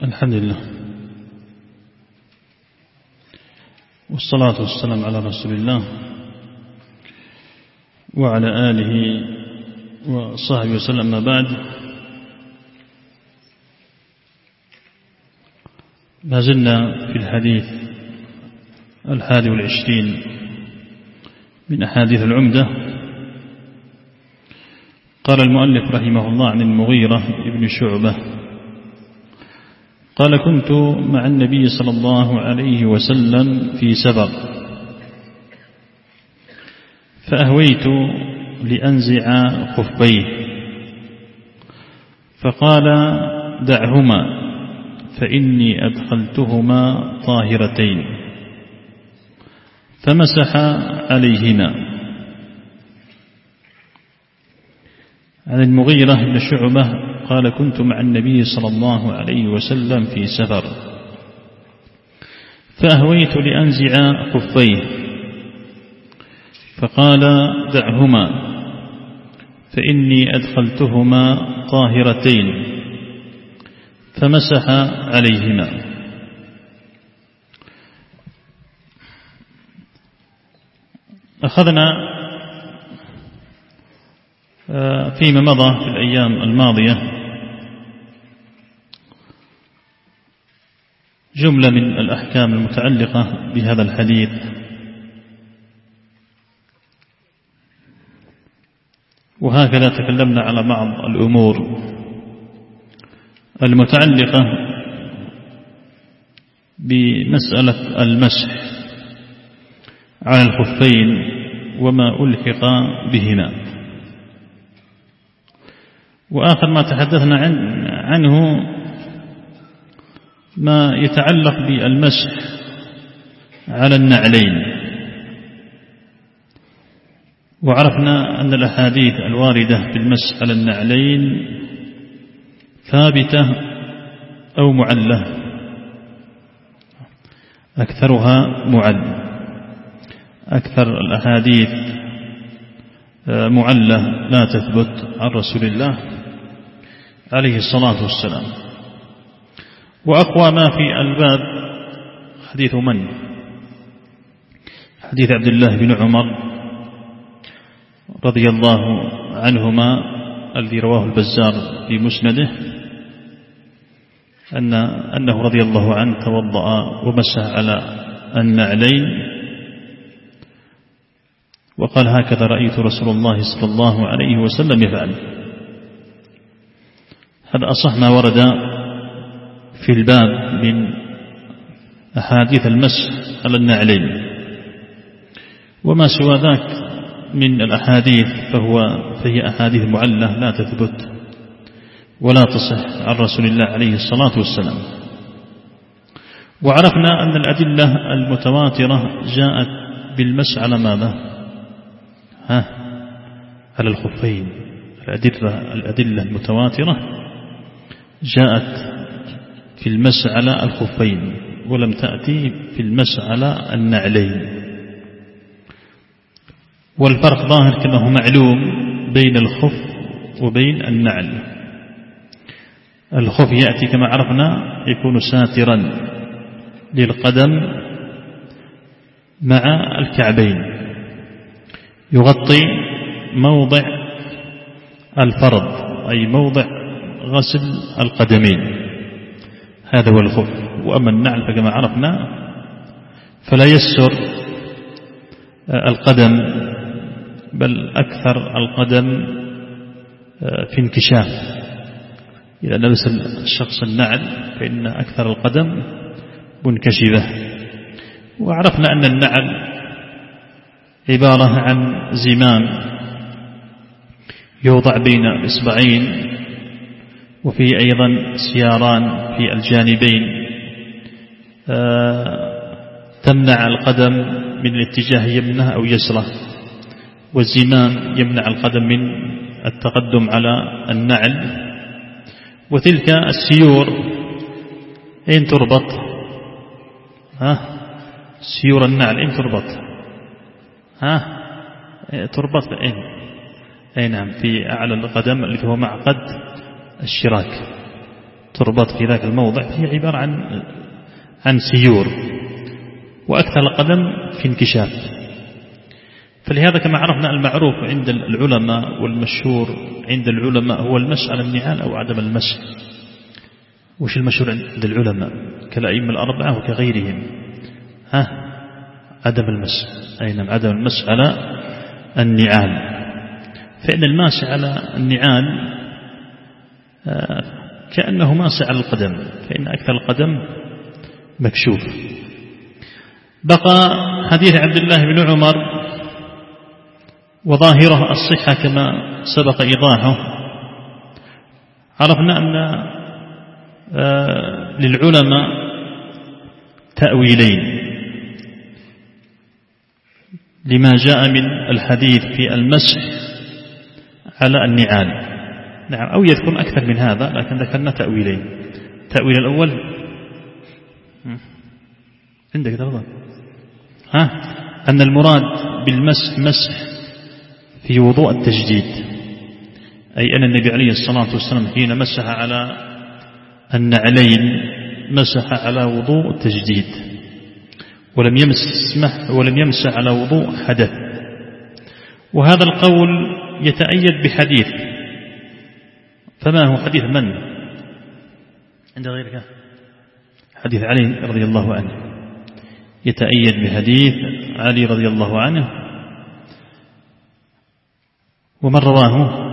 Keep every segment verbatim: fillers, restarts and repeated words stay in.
الحمد لله والصلاة والسلام على رسول الله وعلى آله وصحبه وسلم. ما بعد، ما زلنا في الحديث الحادي والعشرين من أحاديث العمدة. قال المؤلف رحمه الله عن المغيرة بن شعبة قال: كنت مع النبي صلى الله عليه وسلم في سفر، فأهويت لأنزع خفيه، فقال: دعهما فإني أدخلتهما طاهرتين، فمسح عليهما. عن المغيرة بن شعبة قال: كنت مع النبي صلى الله عليه وسلم في سفر، فأهويت لأنزع خفيه، فقال: دعهما فإني أدخلتهما طاهرتين، فمسح عليهما. أخذنا فيما مضى في الأيام الماضية جملة من الأحكام المتعلقة بهذا الحديث، وهكذا تكلمنا على بعض الأمور المتعلقة بمسألة المسح على الخفين وما ألحق بهما. وآخر ما تحدثنا عنه ما يتعلق بالمسح على النعلين، وعرفنا أن الأحاديث الواردة بالمسح على النعلين ثابتة أو معلة، أكثرها معل، أكثر الأحاديث معلة لا تثبت عن رسول الله عليه الصلاة والسلام. وأقوى ما في الباب حديث من؟ حديث عبد الله بن عمر رضي الله عنهما الذي رواه البزار في مسنده، أن أنه رضي الله عنه توضأ ومسح على النعلين وقال: هكذا رأيت رسول الله صلى الله عليه وسلم يفعل. هذا أصح ما ورد في الباب من أحاديث المسح على النعلين، وما سوى ذاك من الأحاديث فهو فهي أحاديث معلة لا تثبت ولا تصح عن رسول الله عليه الصلاة والسلام. وعرفنا أن الأدلة المتواترة جاءت بالمسح على ماذا؟ ها على الخفين. الأدلة, الأدلة المتواترة جاءت في المسح على الخفين ولم تأتي في المسح على النعلين. والفرق ظاهر كما هو معلوم بين الخف وبين النعل. الخف يأتي كما عرفنا يكون ساترا للقدم مع الكعبين، يغطي موضع الفرض أي موضع غسل القدمين، هذا هو الخف. وأما النعل فكما عرفنا فلا يسر القدم، بل أكثر القدم في انكشاف. إذا لبس الشخص النعل فإن أكثر القدم منكشفة. وعرفنا أن النعل عبارة عن زمام يوضع بين الإصبعين، وفيه أيضا سياران في الجانبين تمنع القدم من الاتجاه يمنه أو يسره، والزمام يمنع القدم من التقدم على النعل. وتلك السيور أين تربط؟ ها سيور النعل أين تربط؟ ها تربط أين؟ أي نعم في أعلى القدم اللي هو معقد الشراك. تربط في ذاك الموضع، هي عبارة عن عن سيور، وأكثر القدم في انكشاف. فلهذا كما عرفنا المعروف عند العلماء والمشهور عند العلماء هو المسح على النعال أو عدم المسح. وش المشهور عند العلماء كالأئمة الأربعة وكغيرهم؟ ها عدم المسح، أي نعم عدم المسح على النعال. فإن الماسح على النعال كأنه ماسح على القدم، فإن أكثر القدم مكشوف. بقى حديث عبد الله بن عمر وظاهره الصحة كما سبق إيضاحه. عرفنا أن للعلماء تأويلين لما جاء من الحديث في المسح على النعال، نعم، أو يذكر أكثر من هذا، لكن ذكرنا تأويلين. التأويل الأول عندك تفضل، ها أن المراد بالمسح مسح في وضوء التجديد، أي أن النبي عليه الصلاة والسلام حين مسح على النعلين مسح على وضوء التجديد، ولم يمسح ولم يمسح على وضوء حدث. وهذا القول يتأيد بحديث، فما هو حديث من عند غيرك؟ حديث علي رضي الله عنه، يتأيد بحديث علي رضي الله عنه. ومن رواه؟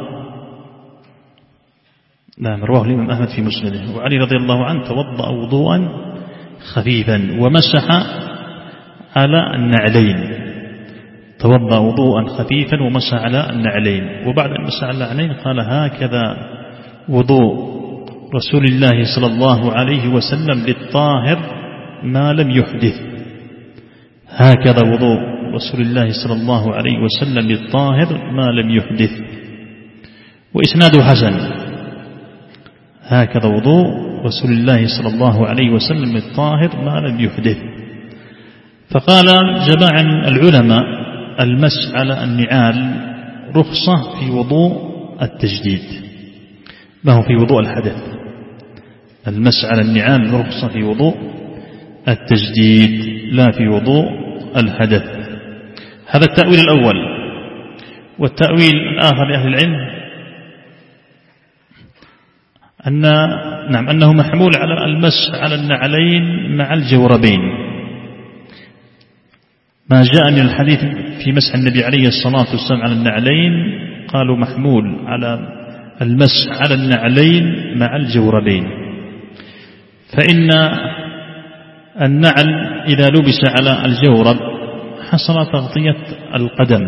نعم، رواه الإمام أحمد في مسنده. وعلي رضي الله عنه توضأ وضوءا خفيفا ومسح على النعلين، توضأ وضوءا خفيفا ومسح على النعلين. وبعد أن مسح على النعلين قال: هكذا وضوء رسول الله صلى الله عليه وسلم للطاهر ما لم يحدث. هكذا وضوء رسول الله صلى الله عليه وسلم للطاهر ما لم يحدث. وإسناده حسن. هكذا وضوء رسول الله صلى الله عليه وسلم للطاهر ما لم يحدث. فقال جماعة العلماء: المسح على النعال رخصة في وضوء التجديد، ما هو في وضوء الحدث. المسح على النعال رخصة في وضوء التجديد لا في وضوء الحدث. هذا التأويل الأول. والتأويل الآخر لأهل العلم أن نعم أنه محمول على المسح على النعلين مع الجوربين. ما جاء من الحديث في مسح النبي عليه الصلاة والسلام على النعلين قالوا محمول على المسح على النعلين مع الجوربين. فإن النعل إذا لبس على الجورب حصل تغطية القدم،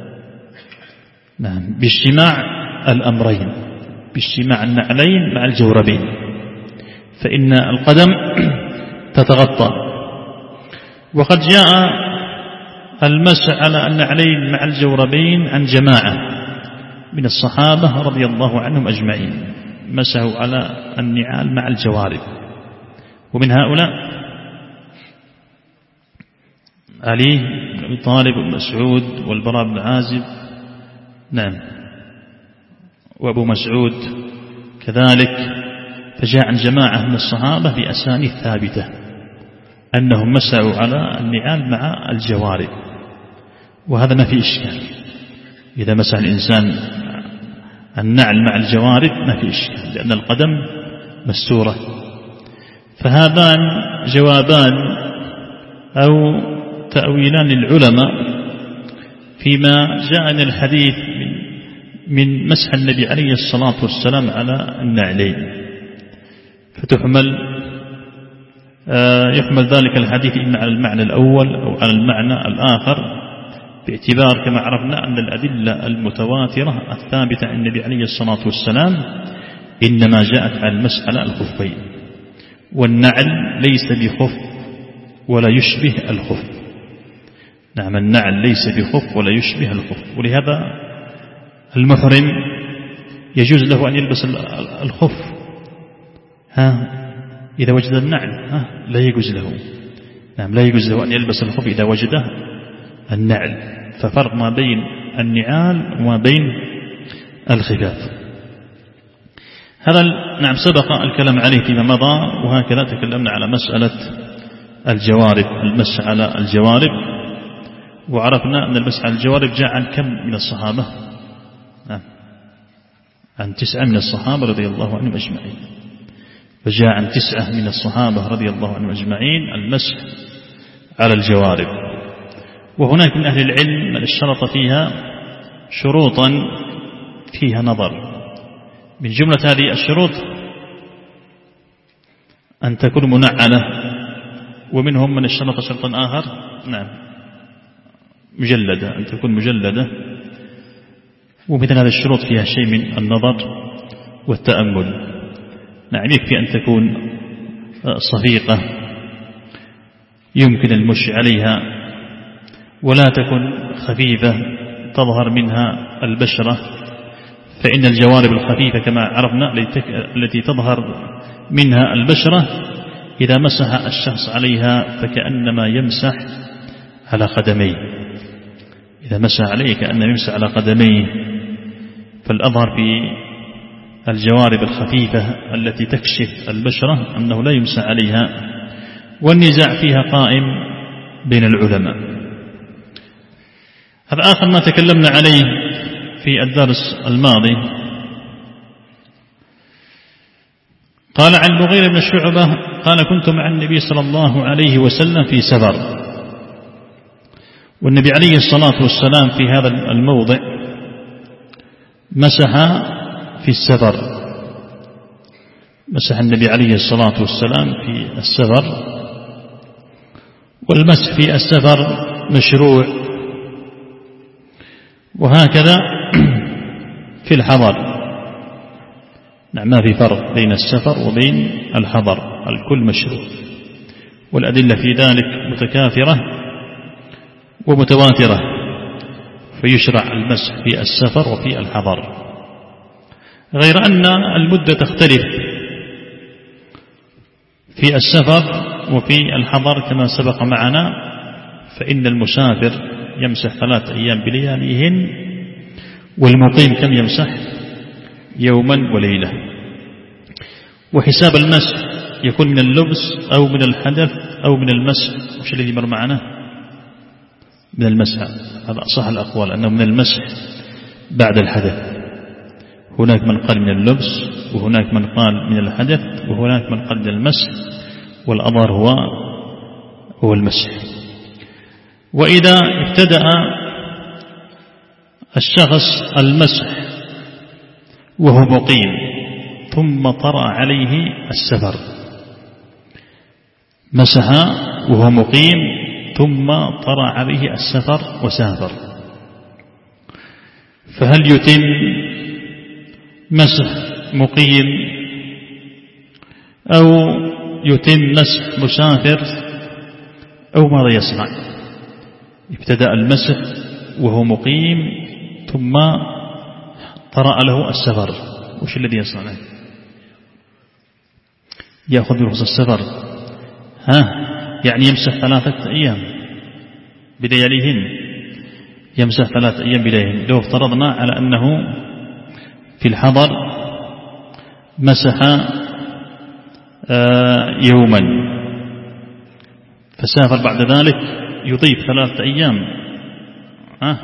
نعم، باجتماع الأمرين، باجتماع النعلين مع الجوربين، فإن القدم تتغطى. وقد جاء المسح على النعلين مع الجوربين عن جماعة من الصحابة رضي الله عنهم أجمعين، مسحوا على النعال مع الجوارب. ومن هؤلاء علي بن أبي طالب ومسعود والبراء بن عازب، نعم، وأبو مسعود كذلك. فجاء عن جماعة من الصحابة بأسانيد ثابتة أنهم مسحوا على النعال مع الجوارب، وهذا ما في إشكال. إذا مسح الإنسان النعل مع الجوارب ما في إشكال، لأن القدم مستورة. فهذان جوابان أو تأويلان للعلماء فيما جاء من الحديث من مسح النبي عليه الصلاة والسلام على النعلين. فتحمل يحمل ذلك الحديث إما على المعنى الأول أو على المعنى الآخر، باعتبار كما عرفنا أن الأدلة المتواترة الثابتة عن النبي عليه الصلاة والسلام إنما جاءت على المسح على الخفين، والنعل ليس بخف ولا يشبه الخف. نعم، النعل ليس بخف ولا يشبه الخف. ولهذا المحرم يجوز له أن يلبس الخف ها إذا وجد النعل، ها لا يجوز له. نعم، لا يجوز له أن يلبس الخف إذا وجد النعل. ففرق ما بين النعال وما بين الخفاف. هذا نعم سبق الكلام عليه فيما مضى، وهكذا تكلمنا على مسألة الجوارب، المسح على الجوارب، وعرفنا أن المسح على الجوارب جاء عن كم من الصحابة؟ نعم عن تسعة من الصحابة رضي الله عنهم أجمعين، فجاء عن تسعة من الصحابة رضي الله عنهم أجمعين المسح على الجوارب. وهناك من أهل العلم من اشترط فيها شروطا فيها نظر. من جملة هذه الشروط أن تكون منعلة، ومنهم من اشترط شرطا آخر نعم مجلدة، أن تكون مجلدة. ومثل هذه الشروط فيها شيء من النظر والتأمل. نعم يكفي أن تكون صفيقة يمكن المشي عليها، ولا تكن خفيفة تظهر منها البشرة، فإن الجوارب الخفيفة كما عرفنا التي تظهر منها البشرة إذا مسح الشخص عليها فكأنما يمسح على قدميه، إذا مسح عليه كأنما يمسح على قدميه. فالأظهر في الجوارب الخفيفة التي تكشف البشرة أنه لا يمسح عليها، والنزاع فيها قائم بين العلماء. هذا آخر ما تكلمنا عليه في الدرس الماضي. قال عن المغيرة بن شعبة قال كنت مع النبي صلى الله عليه وسلم في سفر، والنبي عليه الصلاة والسلام في هذا الموضع مسح في السفر، مسح النبي عليه الصلاة والسلام في السفر. والمسح في السفر مشروع، وهكذا في الحضر. نعم ما في فرق بين السفر وبين الحضر، الكل مشروع، والأدلة في ذلك متكاثرة ومتواترة، فيشرع المسح في السفر وفي الحضر، غير أن المدة تختلف في السفر وفي الحضر كما سبق معنا. فإن المسافر يمسح ثلاث أيام بلياليهن، والمقيم كم يمسح؟ يوما وليلة. وحساب المسح يكون من اللبس أو من الحدث أو من المسح. وش الذي مر معنا؟ من المسح، هذا أصح الأقوال أنه من المسح بعد الحدث. هناك من قال من اللبس، وهناك من قال من الحدث، وهناك من قال من المسح، والأظهر هو هو المسح. وإذا ابتدأ الشخص المسح وهو مقيم ثم طرأ عليه السفر، مسح وهو مقيم ثم طرأ عليه السفر وسافر، فهل يتم مسح مقيم أو يتم مسح مسافر أو ماذا يصنع؟ ابتدأ المسح وهو مقيم ثم طرأ له السفر، وش الذي يصنع؟ يأخذ برخص السفر، ها يعني يمسح ثلاثة أيام بلياليهن، يمسح ثلاثة أيام بلياليهن. لو افترضنا على أنه في الحضر مسح يوما فسافر بعد ذلك يضيف ثلاثة أيام، ها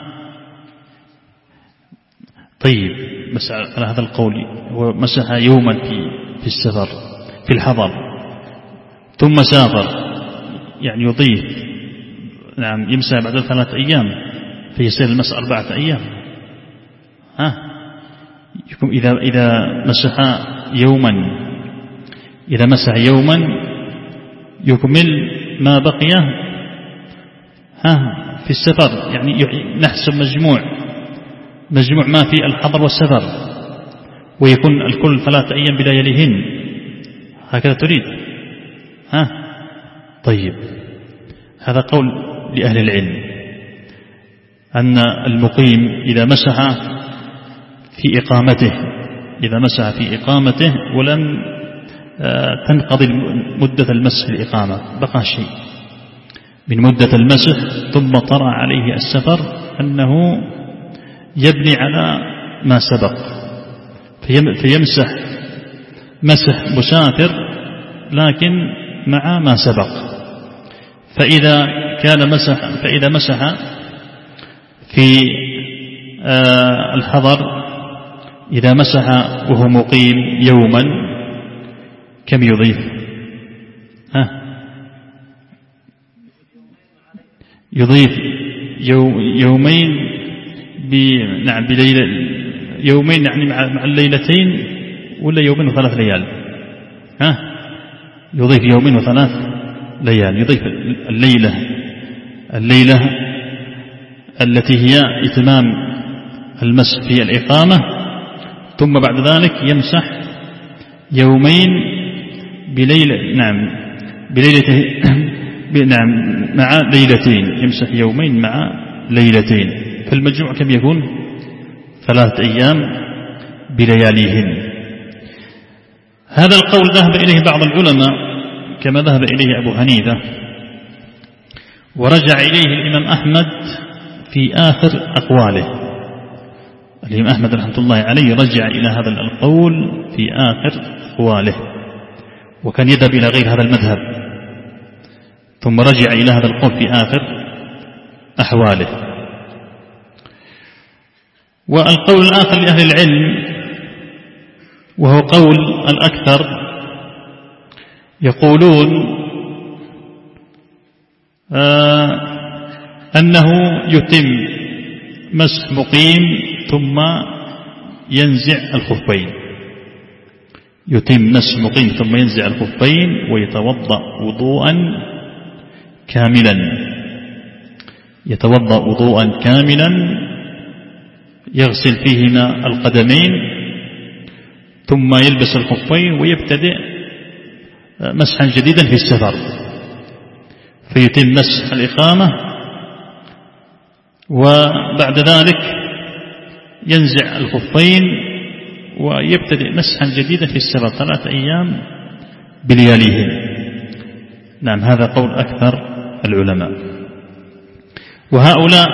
طيب. بس على هذا القول هو مسح يوما في في السفر في الحضر ثم سافر، يعني يضيف نعم يمسح بعد ثلاثة أيام فيصير المسح أربعة أيام. ها يكون إذا إذا مسح يوما إذا مسح يوما يكمل ما بقي ها في السفر، يعني نحسب مجموع مجموع ما في الحضر والسفر، ويكون الكل ثلاثة أيام بلياليهن. هكذا تريد؟ ها طيب. هذا قول لأهل العلم أن المقيم إذا مسح في إقامته إذا مسح في إقامته ولم تنقضي مدة المسح الإقامة، بقى شيء من مدة المسح ثم طرأ عليه السفر، أنه يبني على ما سبق فيمسح مسح مسافر لكن مع ما سبق. فإذا كان مسح فإذا مسح في الحضر، إذا مسح وهو مقيم يوما كم يضيف؟ ها يضيف يومين نعم بليلة يومين يعني مع الليلتين، ولا يومين وثلاث ليال؟ ها يضيف يومين وثلاث ليال، يضيف الليلة الليلة التي هي إتمام المسح في الإقامة، ثم بعد ذلك يمسح يومين بليلة نعم بليلة نعم مع ليلتين، يمسح يومين مع ليلتين، فالمجموع كم يكون؟ ثلاثة أيام بلياليهن. هذا القول ذهب إليه بعض العلماء كما ذهب إليه أبو حنيفة، ورجع إليه الإمام أحمد في آخر أقواله. الإمام أحمد رحمة الله عليه رجع إلى هذا القول في آخر أقواله، وكان يذهب إلى غير هذا المذهب، ثم رجع إلى هذا القول في آخر أحواله. والقول الآخر لأهل العلم وهو قول الأكثر، يقولون آه أنه يتم مسح مقيم ثم ينزع الخفين، يتم مسح مقيم ثم ينزع الخفين ويتوضأ وضوءا كاملا، يتوضأ وضوءا كاملا يغسل فيهما القدمين ثم يلبس الخفين ويبتدئ مسحا جديدا في السفر، فيتم مسح الإقامة وبعد ذلك ينزع الخفين ويبتدئ مسحا جديدا في السفر ثلاثة أيام بلياليهم. نعم هذا قول أكثر العلماء. وهؤلاء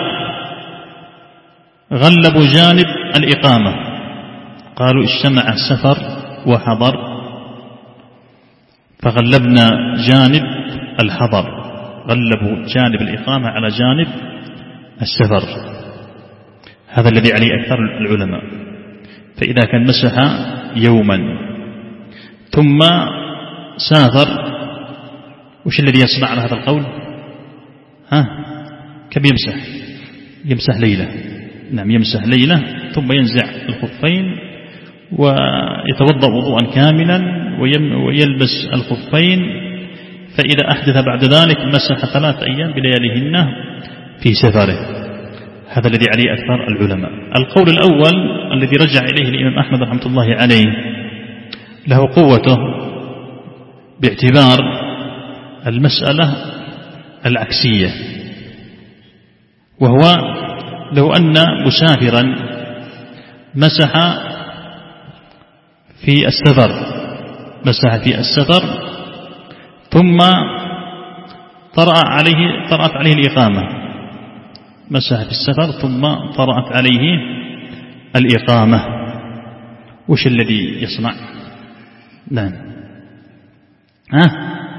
غلبوا جانب الإقامة، قالوا اجتمع السفر وحضر فغلبنا جانب الحضر، غلبوا جانب الإقامة على جانب السفر، هذا الذي عليه أكثر العلماء. فإذا كان مسح يوما ثم سافر، وش الذي يصنع على هذا القول؟ ها كم يمسح؟ يمسح ليلة. نعم يمسح ليلة ثم ينزع الخفين ويتوضأ وضوءا كاملا ويلبس الخفين، فإذا أحدث بعد ذلك مسح ثلاث أيام بلياليهن في سفره، هذا الذي عليه أكثر العلماء. القول الأول الذي رجع إليه الإمام أحمد رحمة الله عليه له قوته باعتبار المسألة العكسية، وهو لو أن مسافرا مسح في السفر مسح في السفر ثم طرأ عليه طرأت عليه الإقامة، مسح في السفر ثم طرأت عليه الإقامة، وش الذي يصنع؟ نعم ها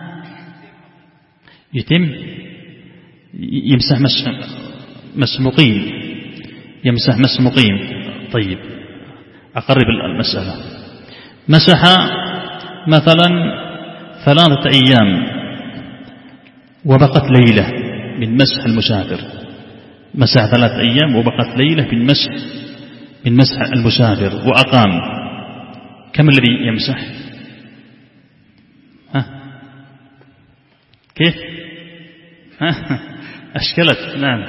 يتم يمسح مسح مسح مقيم، يمسح مسح مقيم. طيب أقرب المسألة، مسح مثلا ثلاثة أيام وبقت ليلة من مسح المسافر، مسح ثلاثة أيام وبقت ليلة من مسح من مسح المسافر وأقام، كم الذي يمسح؟ ها كيف؟ ها أشكلت. نعم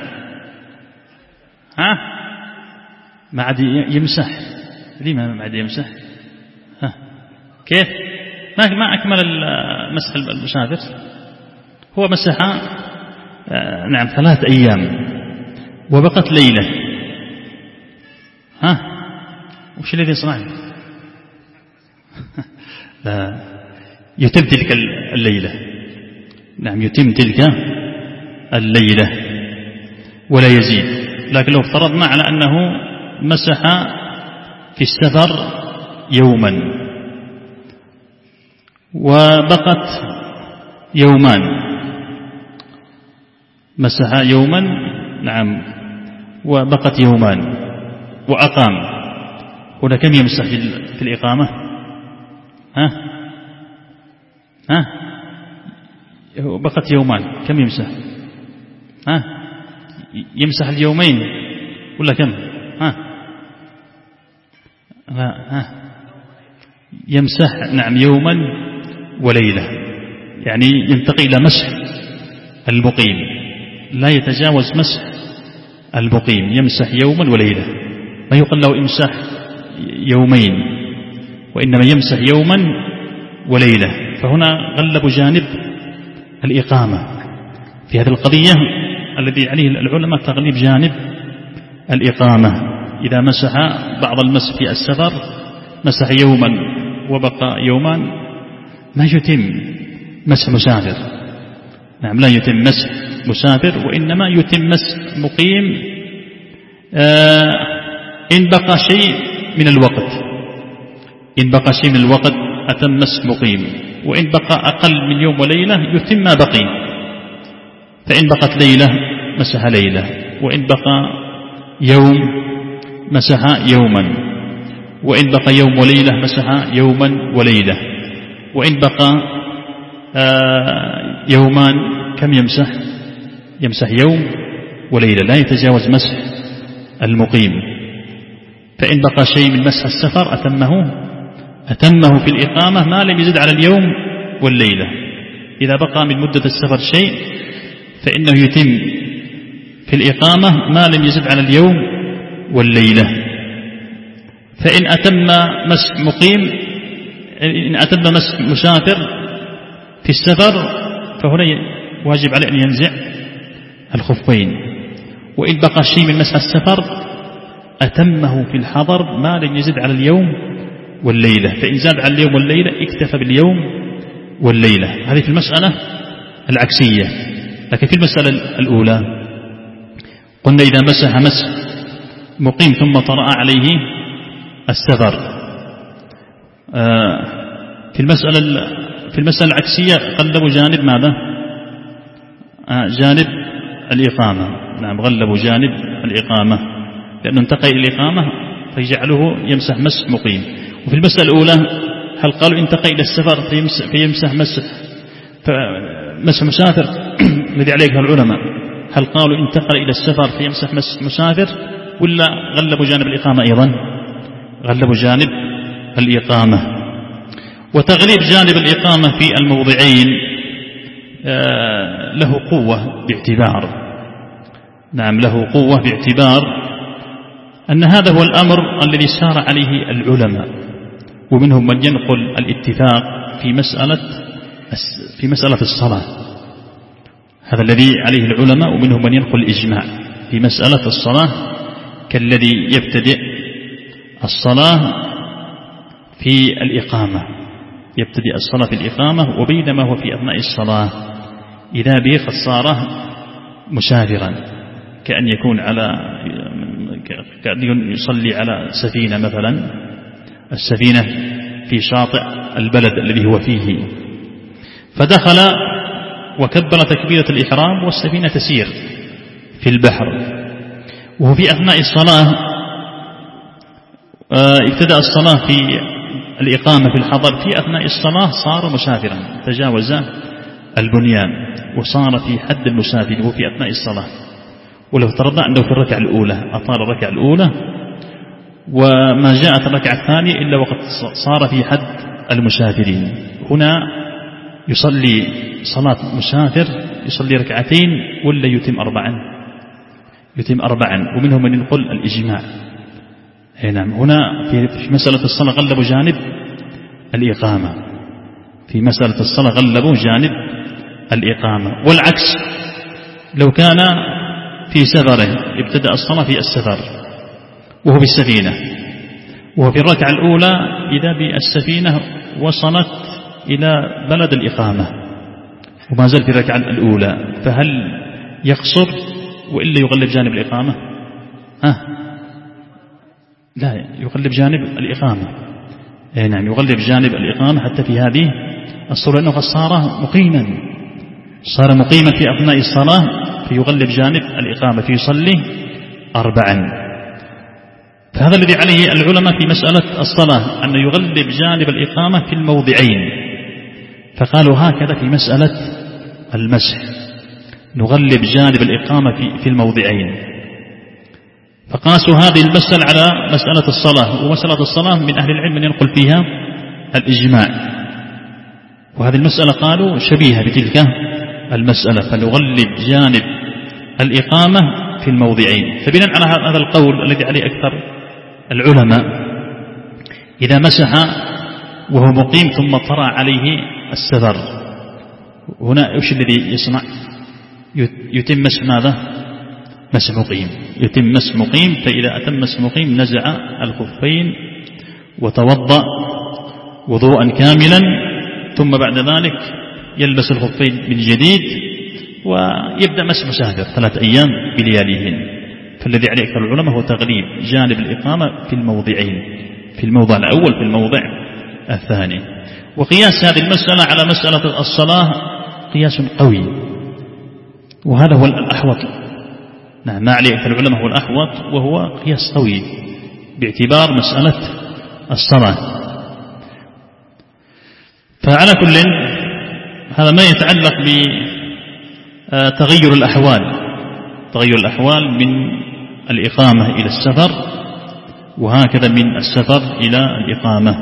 ها ما عاد يمسح، ليه ما عاد يمسح؟ ها كيف؟ ما ما أكمل مسح المسافر، هو مسح نعم ثلاث أيام وبقت ليلة، ها وش الذي يصنع؟ لا يتم تلك الليلة. نعم يتم تلك الليلة ولا يزيد. لكن لو افترضنا على أنه مسح في السفر يوما وبقت يومان، مسح يوما، نعم، وبقت يومان وأقام. هنا كم يمسح في الإقامة؟ ها ها بقت يومان، كم يمسح؟ ها يمسح اليومين ولا كم؟ ها لا ها يمسح، نعم، يوما وليلة، يعني ينتقي إلى مسح المقيم، لا يتجاوز مسح المقيم، يمسح يوما وليلة، ما يقال له امسح يومين، وإنما يمسح يوما وليلة. فهنا غلبوا جانب الإقامة في هذه القضية، الذي عليه العلماء تغليب جانب الإقامة. إذا مسح بعض المسح في السفر، مسح يوما وبقى يومان، ما يتم مسح مسافر، نعم، لا يتم مسح مسافر، وإنما يتم مسح مقيم آه إن بقى شيء من الوقت، إن بقى شيء من الوقت أتم مسح مقيم، وإن بقى أقل من يوم وليلة يتم ما بقي. فإن بقت ليلة مسح ليلة، وإن بقى يوم مسح يوما، وإن بقى يوم وليلة مسح يوما وليلة، وإن بقى آه يومان كم يمسح؟ يمسح يوم وليلة، لا يتجاوز مسح المقيم. فإن بقى شيء من مسح السفر أتمه أتمه في الإقامة ما لم يزد على اليوم والليلة. إذا بقى من مدة السفر شيء فإنه يتم في الإقامة ما لم يزد على اليوم والليلة. فإن أتم مسح مقيم، إن أتم مسح مسافر في السفر، فهنا واجب عليه أن ينزع الخفين. وإن بقى شيء من مسح السفر أتمه في الحضر ما لم يزد على اليوم والليلة، فإن زاد على اليوم والليلة اكتفى باليوم والليلة. هذه في المسألة العكسية. لكن في المسألة الأولى قلنا إذا مسح مسح مقيم ثم طرأ عليه السفر، في المسألة في المسألة العكسية غلبوا جانب ماذا؟ جانب الإقامة، نعم، غلبوا جانب الإقامة، لأنه انتقل إلى الإقامة فيجعله يمسح مسح مقيم. وفي المسألة الأولى هل قالوا انتقل إلى السفر فيمسح, فيمسح مسح مسح مسافر الذي عليه العلماء، هل قالوا انتقل إلى السفر فيمسح مسح مسافر، ولا غلبوا جانب الإقامة أيضا؟ غلبوا جانب الإقامة. وتغليب جانب الإقامة في الموضعين له قوة باعتبار، نعم، له قوة باعتبار أن هذا هو الأمر الذي سار عليه العلماء، ومنهم من ينقل الاتفاق في مسألة في مسألة الصلاة، هذا الذي عليه العلماء، ومنهم من ينقل الإجماع في مسألة الصلاة، كالذي يبتدئ الصلاة في الإقامة، يبتدئ الصلاة في الإقامة، وبينما هو في أثناء الصلاة إذا به قد صار مسافرا، كأن يكون على كأن يصلي على سفينة مثلا، السفينة في شاطئ البلد الذي هو فيه، فدخل وكبر تكبيرة الإحرام والسفينة تسير في البحر، وهو في أثناء الصلاة ابتدأ الصلاة في الإقامة في الحضر، في أثناء الصلاة صار مسافرا، تجاوز البنيان وصار في حد المسافر وهو في أثناء الصلاة. ولو افترضنا أنه في الركعة الأولى أطال الركعة الأولى وما جاءت الركعة الثانية إلا وقد صار في حد المسافرين، هنا يصلي صلاة مسافر، يصلي ركعتين ولا يتم أربعا؟ يتم أربعا، ومنهم من ينقل الإجماع. نعم، هنا في مسألة الصلاة غلبوا جانب الإقامة، في مسألة الصلاة غلبوا جانب الإقامة. والعكس لو كان في سفره ابتدأ الصلاة في السفر وهو بالسفينة، وهو في الركعة الأولى إذا بالسفينة وصلت إلى بلد الإقامة وما زال في الركعة الأولى، فهل يقصر وإلا يغلب جانب الإقامة؟ ها؟ لا، يغلب جانب الإقامة. نعم، يغلب جانب الإقامة حتى في هذه الصورة أنه صار مقيما صار مقيما في أثناء الصلاة فيغلب جانب الإقامة فيصلي أربعا. فهذا الذي عليه العلماء في مسألة الصلاة أن يغلب جانب الإقامة في الموضعين، فقالوا هكذا في مسألة المسح نغلب جانب الإقامة في الموضعين، فقاسوا هذه المسألة على مسألة الصلاة. ومسألة الصلاة من أهل العلم من ينقل فيها الإجماع، وهذه المسألة قالوا شبيهة بتلك المسألة، فنغلب جانب الإقامة في الموضعين. فبناء على هذا القول الذي عليه أكثر العلماء إذا مسح وهو مقيم ثم طرأ عليه السفر، هنا إيش الذي يصنع؟ يتم مسح ماذا؟ مسح مقيم، يتم مسح مقيم. فإذا أتم مسح مقيم نزع الخفين وتوضأ وضوءا كاملا، ثم بعد ذلك يلبس الخفين من جديد ويبدأ مسح مسافر ثلاث أيام بلياليهن. فالذي عليه أكثر العلماء هو تغليب جانب الإقامة في الموضعين، في الموضع الأول في الموضع الثاني. وقياس هذه المسألة على مسألة الصلاة قياس قوي، وهذا هو الأحوط. نعم، ما عليه أكثر العلماء هو الأحوط، وهو قياس قوي باعتبار مسألة الصلاة. فعلى كل هذا ما يتعلق بتغير الأحوال، تغير الأحوال من الإقامة إلى السفر، وهكذا من السفر إلى الإقامة.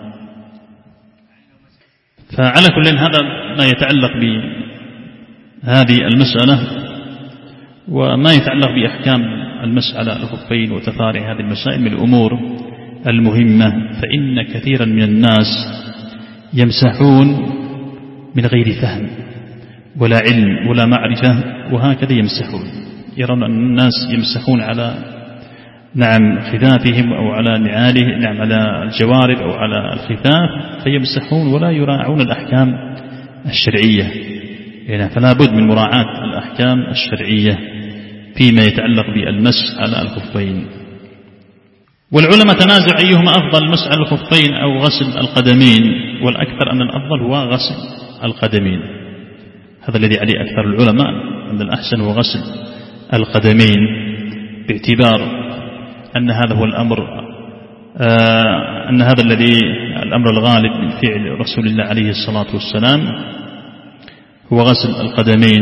فعلى كل هذا ما يتعلق بهذه المسألة، وما يتعلق بأحكام المسألة الخفين وتفارع هذه المسائل من الأمور المهمة. فإن كثيرا من الناس يمسحون من غير فهم ولا علم ولا معرفة، وهكذا يمسحون، يرون أن الناس يمسحون على نعم خفافهم أو على نعالهم، نعم على الجوارب أو على الخفاف، فيمسحون ولا يراعون الأحكام الشرعية. يعني فلا بد من مراعاة الأحكام الشرعية فيما يتعلق بالمسح على الخفين. والعلماء تنازع أيهما أفضل، مسح على الخفين أو غسل القدمين، والأكثر أن الأفضل هو غسل القدمين. هذا الذي عليه أكثر العلماء أن الأحسن هو غسل القدمين، باعتبار أن هذا هو الأمر آه أن هذا الذي الأمر الغالب من فعل رسول الله عليه الصلاة والسلام هو غسل القدمين.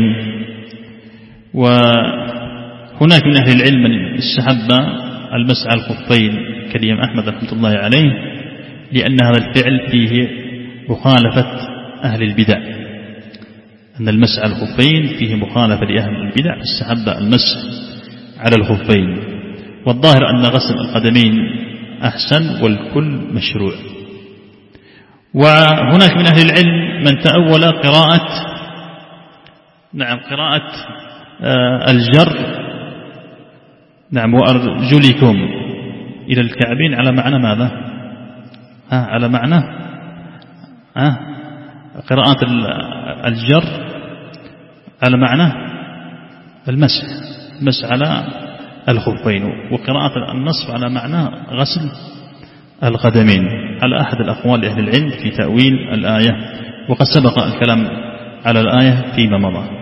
وهناك من أهل العلم من استحب المسح على الخفين كالإمام أحمد رحمة الله عليه، لأن هذا الفعل فيه مخالفة أهل البدع، أن المسح على الخفين فيه مخالفة لأهل البدع، فاستحب المسح على الخفين. والظاهر أن غسل القدمين أحسن والكل مشروع. وهناك من أهل العلم من تأول قراءة نعم قراءة آه الجر نعم وأرجلكم إلى الكعبين على معنى ماذا؟ ها على معنى ها قراءة الجر على معنى المسح، المسح على الخفين، وقراءة النصب على معنى غسل القدمين، على أحد الأقوال أهل العلم في تأويل الآية. وقد سبق الكلام على الآية فيما مضى.